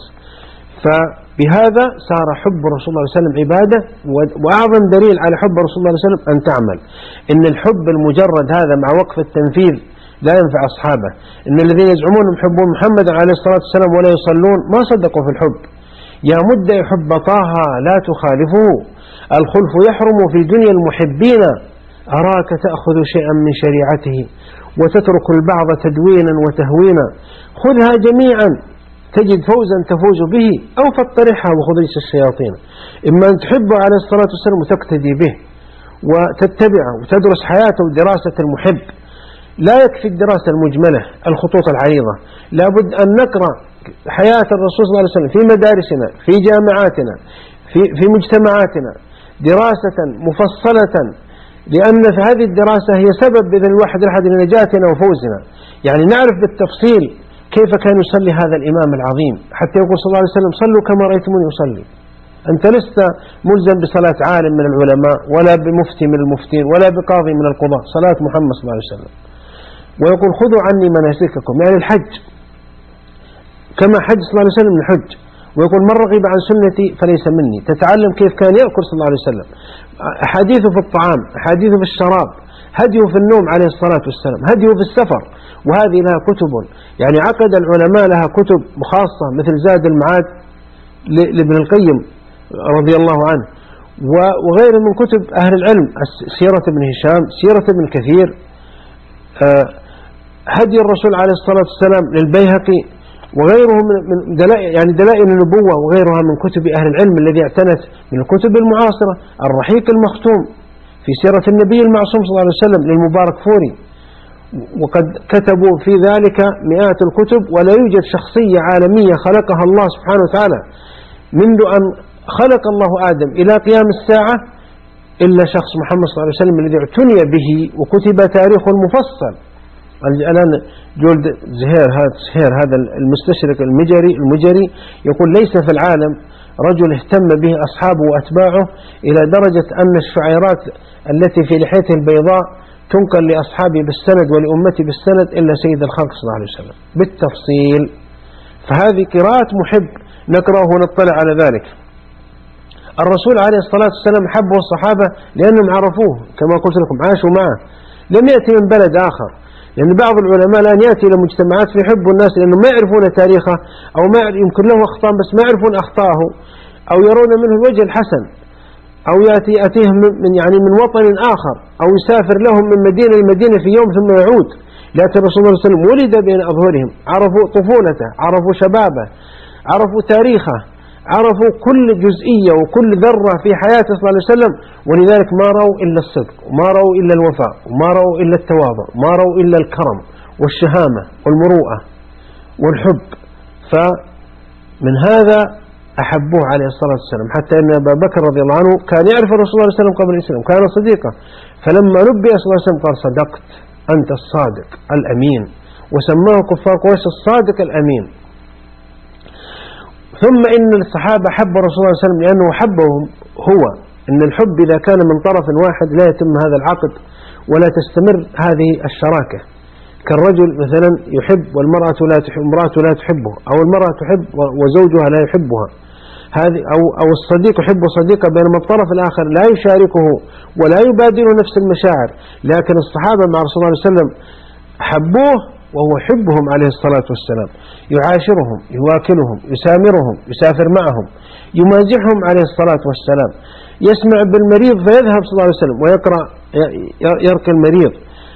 فبهذا صار حب رسول الله صلى الله عليه وسلم عبادة. وأعظم دليل على حب رسول الله صلى الله عليه وسلم أن تعمل. إن الحب المجرد هذا مع وقف التنفيذ لا ينفع أصحابه. إن الذين يزعمون يحبون محمد عليه الصلاة والسلام ولا يصلون ما صدقوا في الحب. يا مد يحب طه لا تخالفه، الخلف يحرم في دنيا المحبين، أراك تأخذ شيئا من شريعته وتترك البعض تدوينا وتهوينا، خذها جميعا تجد فوزا تفوز به أو فاطرحها وخذ الشياطين. إما أن تحبه عليه الصلاة والسلام وتقتدي به وتتبعه وتدرس حياته ودراسة المحب. لا يكفي الدراسة المجملة الخطوط العريضة، لا بد أن نقرأ حياة الرسول صلى الله عليه وسلم في مدارسنا في جامعاتنا في مجتمعاتنا دراسة مفصلة، لأن في هذه الدراسة هي سبب بإذن الواحد الأحد لنجاتنا وفوزنا. يعني نعرف بالتفصيل كيف كان يصلي هذا الإمام العظيم، حتى يقول صلى الله عليه وسلم صلوا كما رأيتموني يصلي. أنت لست ملزم بصلاة عالم من العلماء ولا بمفتي من المفتين ولا بقاضي من القضاة، صلاة محمد صلى الله عليه وسلم. ويقول خذوا عني مناسككم، يعني الحج كما حج صلى الله عليه وسلم الحج. ويقول من رغب عن سنتي فليس مني. تتعلم كيف كان يأكل صلى الله عليه وسلم، أحاديثه في الطعام، أحاديثه في الشراب، هديه في النوم عليه الصلاة والسلام، هديه في السفر. وهذه لها كتب، يعني عقد العلماء لها كتب خاصة مثل زاد المعاد لابن القيم رضي الله عنه، وغيره من كتب أهل العلم، سيرة ابن هشام، سيرة ابن كثير، هدي الرسول عليه الصلاة والسلام للبيهقي، وغيره من دلائل النبوة، وغيرها من كتب أهل العلم الذي اعتنت من الكتب المعاصرة. الرحيق المختوم في سيرة النبي المعصوم صلى الله عليه وسلم للمبارك فوري، وقد كتبوا في ذلك مئات الكتب. ولا يوجد شخصية عالمية خلقها الله سبحانه وتعالى منذ أن خلق الله آدم إلى قيام الساعة إلا شخص محمد صلى الله عليه وسلم الذي اعتني به وكتب تاريخه المفصل. الآن جولد زهير هذا المستشرق المجري يقول ليس في العالم رجل اهتم به أصحابه وأتباعه إلى درجة أن الشعيرات التي في لحيته البيضاء تنقل لأصحابه بالسند ولأمتي بالسند إلا سيد الخلق صلى الله عليه وسلم بالتفصيل. فهذه قراءة محب نقرأه ونطلع على ذلك. الرسول عليه الصلاة والسلام حبه الصحابة لأنهم عرفوه كما قلت لكم، عاشوا معه، لم يأتي من بلد آخر. لأن بعض العلماء الآن يأتي إلى مجتمعات فيحبوا الناس لأنهم ما يعرفون تاريخه، أو ما يمكن له أخطاء بس ما يعرفون أخطاءه، أو يرون منه الوجه الحسن، أو أتيه من وطن آخر، أو يسافر لهم من مدينة لمدينة في يوم ثم يعود. لكن الرسول صلى الله عليه وسلم ولد بين أظهرهم، عرفوا طفولته، عرفوا شبابه، عرفوا تاريخه، عرفوا كل جزئية وكل ذرة في حياته صلى الله عليه وسلم. ولذلك ما رأوا إلا الصدق، وما رأوا إلا الوفاء، وما رأوا إلا التواضع، وما رأوا إلا الكرم والشهامة والمروءة والحب. فمن هذا أحبوه عليه الصلاة والسلام، حتى أن أبا بكر رضي الله عنه كان يعرف الرسول صلى الله عليه وسلم قبل الإسلام، كان صديقا. فلما نبي صلى الله عليه وسلم قال صدقت أنت الصادق الأمين، وسماه كفار قريش الصادق الأمين. ثم إن الصحابة حبوا رسول الله صلى الله عليه وسلم لأنه حبهم هو. إن الحب إذا كان من طرف واحد لا يتم هذا العقد ولا تستمر هذه الشراكة. كالرجل مثلا يحب والمرأة لا تحب، امرأة لا تحبه، أو المرأة تحب وزوجها لا يحبها، هذه أو الصديق يحب صديقه بينما الطرف الآخر لا يشاركه ولا يبادله نفس المشاعر. لكن الصحابة مع رسول الله صلى الله عليه وسلم حبوه وهو يحبهم عليه الصلاة والسلام، يعاشرهم، يواكلهم، يسامرهم، يسافر معهم، يمازحهم عليه الصلاة والسلام، يسمع بالمريض فيذهب صلى الله عليه وسلم يرقي المريض،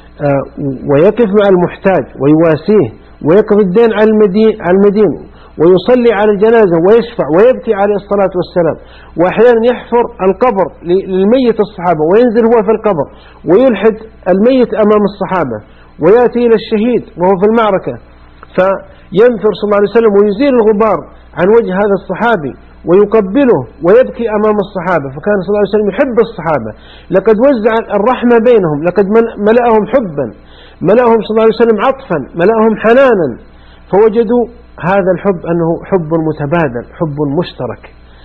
ويقف مع المحتاج ويواسيه، ويقضي الدين على المدين، ويصلي على الجنازة ويشفع ويبكي عليه الصلاة والسلام. وأحيانا يحفر القبر للميت الصحابة وينزل هو في القبر ويلحد الميت أمام الصحابة، ويأتي إلى الشهيد وهو في المعركة فينثر صلى الله عليه وسلم ويزيل الغبار عن وجه هذا الصحابي ويقبله ويبكي أمام الصحابة. فكان صلى الله عليه وسلم يحب الصحابة، لقد وزع الرحمة بينهم، لقد ملأهم حبا، ملأهم صلى الله عليه وسلم عطفا، ملأهم حنانا، فوجدوا هذا الحب أنه حب متبادل، حب مشترك.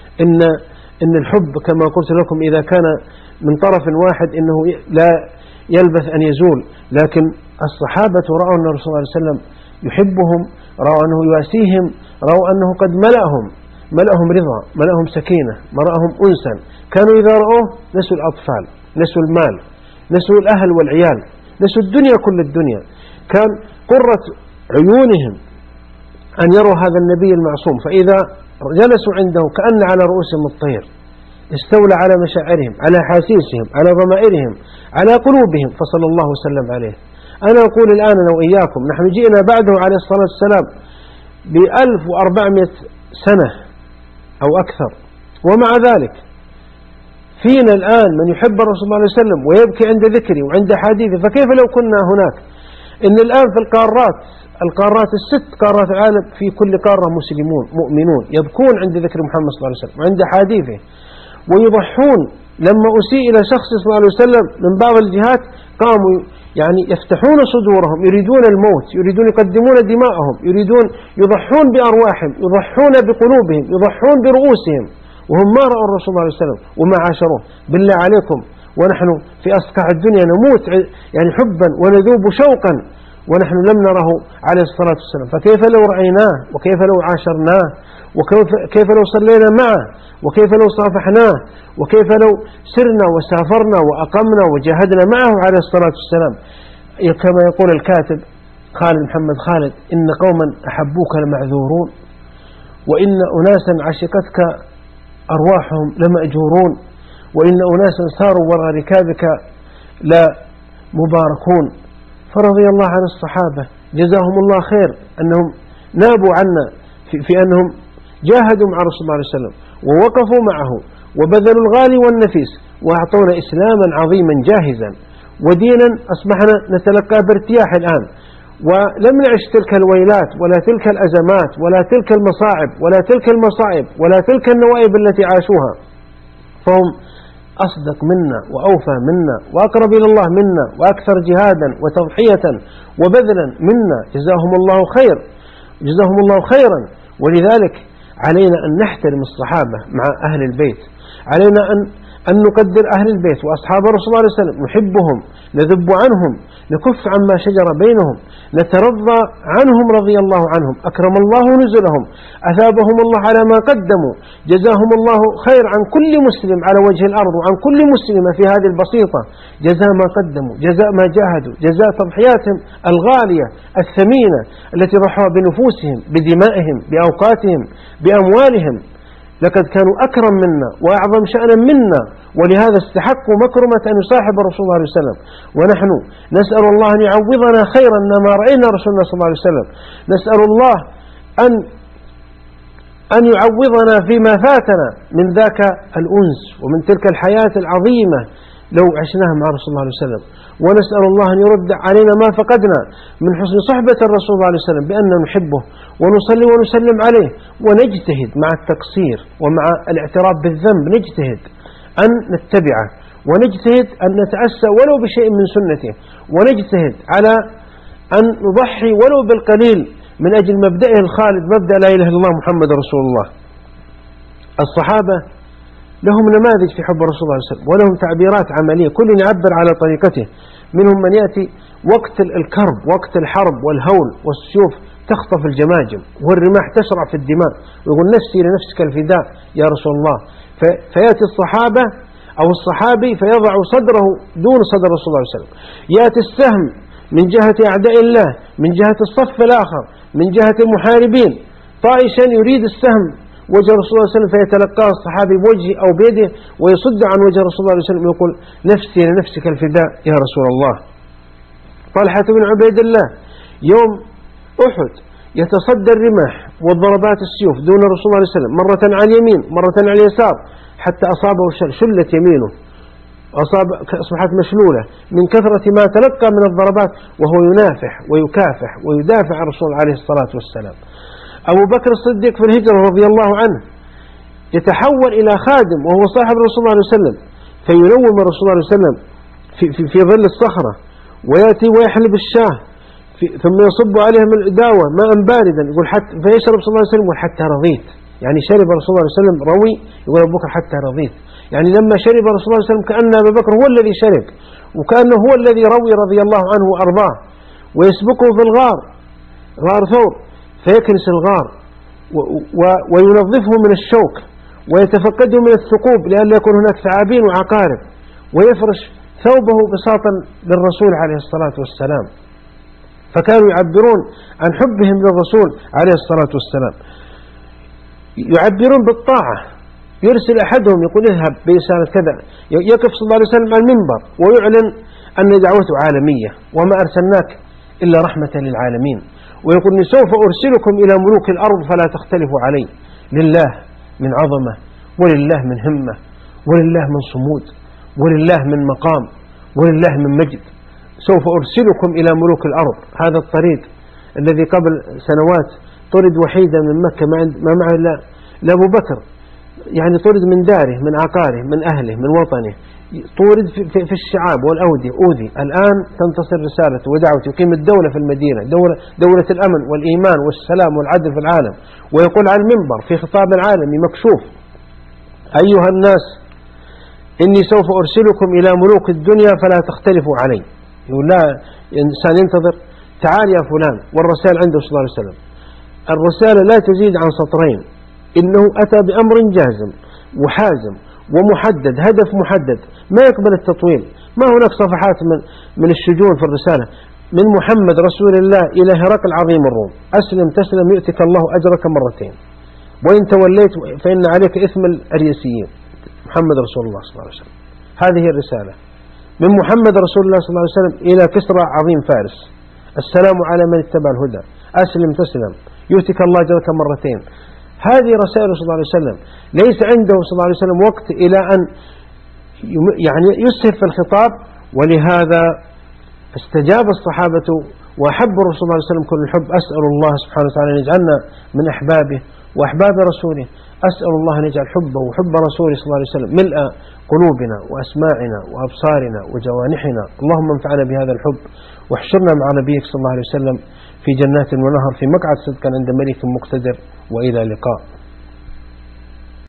إن الحب كما قلت لكم إذا كان من طرف واحد إنه لا يلبث أن يزول، لكن الصحابة رأوا أن الرسول صلى الله عليه وسلم يحبهم، رأوا أنه يواسيهم، رأوا أنه قد ملأهم رضا، ملأهم سكينة، ملأهم أنسا. كانوا إذا رأوه نسوا الأطفال، نسوا المال، نسوا الأهل والعيال، نسوا الدنيا كل الدنيا. كان قرة عيونهم أن يروا هذا النبي المعصوم، فإذا جلسوا عنده كأن على رؤوسهم الطير، استولى على مشاعرهم، على حاسيسهم، على ضمائرهم، على قلوبهم، فصلى الله وسلم عليه. أنا أقول الآن أنا وإياكم نحن جئنا بعده عليه الصلاة والسلام ب1400 سنة أو أكثر، ومع ذلك فينا الآن من يحب الرسول صلى الله عليه وسلم ويبكي عند ذكره وعند حديثه. فكيف لو كنا هناك؟ إن الآن في القارات الست قارات العالم، في كل قارة مسلمون مؤمنون يبكون عند ذكر محمد صلى الله عليه وسلم وعند حديثه، ويضحون. لما أسيء إلى شخص صلى الله عليه وسلم من بعض الجهات قاموا يعني يفتحون صدورهم، يريدون الموت، يريدون يقدمون دماءهم، يريدون يضحون بأرواحهم، يضحون بقلوبهم، يضحون برؤوسهم، وهم ما رأوا الرسول صلى الله عليه وسلم وما عاشروه. بالله عليكم ونحن في أصقاع الدنيا نموت يعني حبا ونذوب شوقا ونحن لم نره عليه الصلاة والسلام. فكيف لو رأيناه، وكيف لو عاشرناه، وكيف لو صلينا معه، وكيف لو صافحناه، وكيف لو سرنا وسافرنا وأقمنا وجاهدنا معه عليه الصلاة والسلام. كما يقول الكاتب خالد محمد خالد: إن قوما أحبوك لمعذورون، وإن أناسا عشقتك أرواحهم لمأجورون، وإن أناسا ساروا وراء ركابك لا مباركون. فرضي الله عن الصحابة جزاهم الله خير أنهم نابوا عنا في أنهم جاهدوا مع رسول الله صلى الله عليه وسلم ووقفوا معه وبذلوا الغالي والنفيس وأعطونا إسلاما عظيما جاهزا ودينا أصبحنا نتلقى بارتياح الآن، ولم نعش تلك الويلات ولا تلك الأزمات ولا تلك المصاعب ولا تلك المصائب ولا تلك النوائب التي عاشوها. فهم أصدق منا وأوفى منا وأقرب إلى الله منا وأكثر جهادا وتضحية وبذلا منا، جزاهم الله خير، جزاهم الله خيرا. ولذلك علينا أن نحترم الصحابة مع أهل البيت، علينا أن نقدر أهل البيت وأصحاب الرسول صلى الله عليه وسلم، نحبهم، نذب عنهم، نكف عما شجر بينهم، نترضى عنهم رضي الله عنهم، أكرم الله نزلهم، أثابهم الله على ما قدموا، جزاهم الله خير عن كل مسلم على وجه الأرض وعن كل مسلمة في هذه البسيطة، جزاء ما قدموا، جزاء ما جاهدوا، جزاء تضحياتهم الغالية الثمينة التي ضحوا بنفوسهم، بدمائهم، بأوقاتهم، بأموالهم. لقد كانوا أكرم منا وأعظم شأنا منا، ولهذا استحقوا مكرمة أن يصاحب الرسول صلى الله عليه وسلم. ونحن نسأل الله أن يعوضنا خيرا ما رأينا رسولنا صلى الله عليه وسلم، نسأل الله أن يعوضنا فيما فاتنا من ذاك الأنس ومن تلك الحياة العظيمة لو عشناها مع رسول الله عليه وسلم. ونسأل الله أن يرد علينا ما فقدنا من حسن صحبة الرسول صلى الله عليه وسلم بأن نحبه ونصلي ونسلم عليه، ونجتهد مع التقصير ومع الاعتراف بالذنب، نجتهد أن نتبعه، ونجتهد أن نتأسى ولو بشيء من سنته، ونجتهد على أن نضحي ولو بالقليل من أجل مبدئه الخالد، مبدأ لا إله إلا الله محمد رسول الله. الصحابة لهم نماذج في حب الرسول صلى الله عليه وسلم، ولهم تعبيرات عملية، كل يعبر على طريقته. منهم من يأتي وقت الكرب، وقت الحرب والهول والسيوف تخطف الجماجم والرماح تشرع في الدماء، ويقول نفسي لنفسك الفداء يا رسول الله. فيأتي الصحابة أو الصحابي فيضع صدره دون صدر رسول الله صلى الله عليه وسلم. يأتي السهم من جهة أعداء الله، من جهة الصف الآخر، من جهة المحاربين، طائشا يريد السهم وجه رسول الله صلى الله عليه وسلم، فيتلقاه الصحابي بوجهه أو بيده ويصد عن وجه رسول الله صلى الله عليه وسلم ويقول نفسي لنفسك الفداء يا رسول الله. طلحة بن عبيد الله يوم أحد يتصدى الرماح والضربات السيوف دون رسول الله صلى الله عليه وسلم، مرة على اليمين مرة على اليسار، حتى أصابه شلت يمينه، أصبحت مشلولة من كثرة ما تلقى من الضربات، وهو ينافح ويكافح ويدافع عن الرسول عليه الصلاة والسلام. أبو بكر الصديق في الهجرة رضي الله عنه يتحول إلى خادم وهو صاحب رسول الله عليه وسلم، فينوم رسول الله عليه وسلم في ظل الصخرة، ويأتي ويحلب الشاه ثم يصب عليها من الإداوة ماء باردا، يقول حتى فيشرب صلى الله عليه وسلم، يقول حتى رضيت، يعني شرب رسول الله صلى الله عليه وسلم روي، يقول أبو بكر حتى رضيت، يعني لما شرب رسول الله صلى الله عليه وسلم كأن أبا بكر هو الذي شرب، وكأنه هو الذي روي رضي الله عنه وأرضاه. ويسبقه في الغار، غار ثور، فيكنس الغار وينظفه من الشوك ويتفقده من الثقوب لئلا يكون هناك ثعابين وعقارب، ويفرش ثوبه بساطا للرسول عليه الصلاة والسلام. فكانوا يعبرون عن حبهم للرسول عليه الصلاة والسلام، يعبرون بالطاعة. يرسل أحدهم يقول اذهب برسالة كذا، يقف صلى الله عليه وسلم على المنبر ويعلن أن دعوته عالمية وما أرسلناك إلا رحمة للعالمين، ويقول سوف أرسلكم إلى ملوك الأرض فلا تختلفوا علي. لله من عظمة، ولله من همة، ولله من صمود، ولله من مقام، ولله من مجد. سوف أرسلكم إلى ملوك الأرض. هذا الطريق الذي قبل سنوات طرد وحيدا من مكة ما معه لا أبو بكر، يعني طرد من داره، من عقاره، من أهله، من وطنه، طورد في الشعاب والأودية، أوذي. الآن تنتصر رسالته ودعوته، يقيم الدولة في المدينة، دولة الأمن والإيمان والسلام والعدل في العالم، ويقول على المنبر في خطاب العالمي مكشوف: أيها الناس إني سوف أرسلكم إلى ملوك الدنيا فلا تختلفوا علي. يقول لا إنسان ينتظر، تعال يا فلان، والرسائل عنده صلى الله عليه وسلم. الرسالة لا تزيد عن سطرين، إنه أتى بأمر جازم وحازم ومحدد، هدف محدد ما يقبل التطويل. ما هناك صفحات من الشجون في الرسالة. من محمد رسول الله إلى هرقل عظيم الروم: أسلم تسلم يؤتك الله أجرك مرتين، وإن توليت فإن عليك إثم الأريسيين. محمد رسول الله صلى الله عليه وسلم، هذه الرسالة. من محمد رسول الله صلى الله عليه وسلم إلى كسرى عظيم فارس: السلام على من اتبع الهدى، أسلم تسلم يؤتك الله أجرك مرتين. هذه رسائل صلى الله عليه وسلم. ليس عنده صلى الله عليه وسلم وقت إلى أن يعني يسهر في الخطاب، ولهذا استجاب الصحابة وأحب الرسول صلى الله عليه وسلم كل الحب. أسأل الله سبحانه وتعالى أن يجعلنا من أحبابه وأحباب رسوله. أسأل الله أن يجعل حبه وحب رسوله صلى الله عليه وسلم ملء قلوبنا وأسماعنا وأبصارنا وجوانحنا. اللهم انفعنا بهذا الحب، واحشرنا مع نبيك صلى الله عليه وسلم في جنات ونهر في مقعد صدق عند ملك مقتدر. وإلى اللقاء.